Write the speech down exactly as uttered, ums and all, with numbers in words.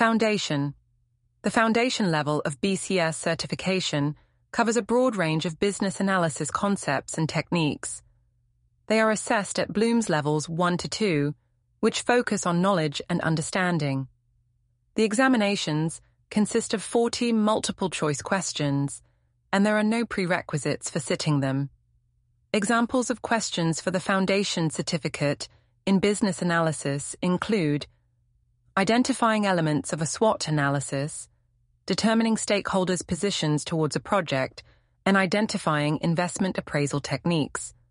Foundation. The foundation level of B C S certification covers a broad range of business analysis concepts and techniques. They are assessed at Bloom's levels one to two, which focus on knowledge and understanding. The examinations consist of forty multiple-choice questions, and there are no prerequisites for sitting them. Examples of questions for the Foundation Certificate in Business Analysis include identifying elements of a SWOT analysis, determining stakeholders' positions towards a project, and identifying investment appraisal techniques.